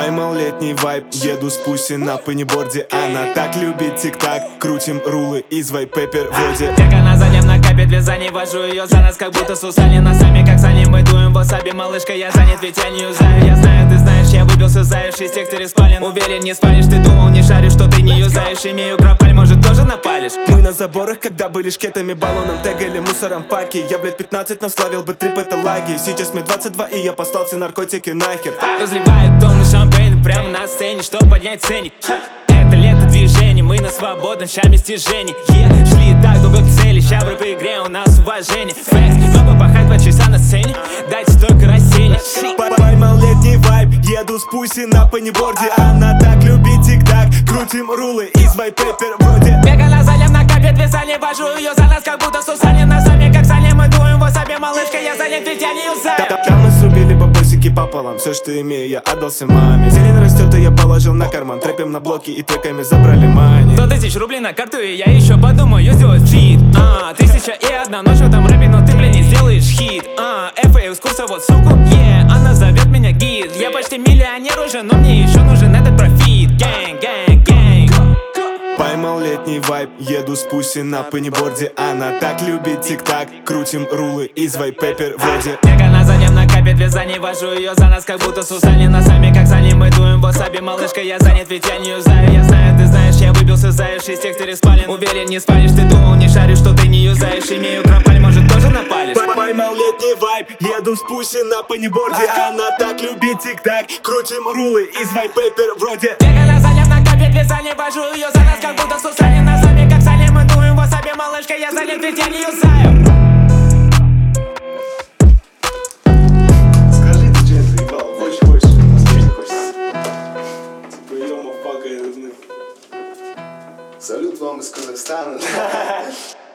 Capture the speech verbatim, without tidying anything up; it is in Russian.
Поймал летний вайб, еду с пуси на пениборде. Она так любит тик-так, крутим рулы из вайпепер вроде. Как она за ним накапит вязание, вожу ее за нас, как будто Сусани. Носами, как сани, мы дуем васаби. Малышка, я занят, ведь я не юзаю. Я знаю, ты знаешь, я выбился заешь из тех, кто респален. Уверен, не спалишь, ты думал, не шаришь, что ты не юзаешь. Имею пропаль, может тоже напалишь. Мы на заборах, когда были шкетами, баллоном тегали, мусором паки. Я, блядь, пятнадцать, но славил бы трип, это лаги. Сейчас мне двадцать два, и я послал все наркотики нахер. Разливают тонны шампейн прямо на сцене, чтоб поднять ценник. Это лето движений, мы на свободном шаме стяжений. yeah. Шли так долго к цели, ща в рэп-игре у нас уважение. Флекс, но попахать два часа на сцене, дайте столько растений. Поймал летний вайб, еду с пуси на пениборде. Она так любит тик-так, крутим рулы из вайпепер вроде. Бегала за ним, накапит вязание, вожу ее за нас, как будто Сусани. Носами, как сани, мы дуем васаби. Малышка, я занят, ведь я не юзаю. Там мы срубили бабосики пополам, все, что имею, я отдался маме. Зелень растет, и я положил на карман. Трэпим на блоки и треками забрали мани. Сто тысяч рублей на карту, и я еще подумаю сделать фит. А, тысяча и одна ночь в этом рэпе, но ты, блин, не сделаешь хит. А, эф эй с курса, вот суку, yeah, она зовет меня гид. Я почти миллионер уже, но мне еще нужен этот профит. Гэнг, гэнг, гэнг. Поймал летний вайб, еду с пуси на пениборде. Она так любит тик-так, крутим рулы из вайпепер вроде. Как она за ним накапит вязание, вожу ее за нас, как будто Сусани. Носами, как сани, мы дуем васаби. Малышка, я занят, ведь я не юзаю. Я знаю, ты знаешь, я выбился заешь из тех, кто респален. Уверен, не спалишь, ты думал, не шаришь, что ты не юзаешь. Имею пропаль, может тоже напалишь. Поймал летний вайб, еду с пуси на пениборде. Она так любит тик-так, крутим рулы из вайпепер вроде. Как она за ним накапит вязание, вожу ее за нас, как будто Сусани. Носами, как сани, мы дуем васаби. Малышка, я занят, ведь я не юзаю. Скажи, ты че заебал? Хочешь, хочешь? Скажи, хочешь? Типа, ё-мо, пакай, Салют вам из Казахстана.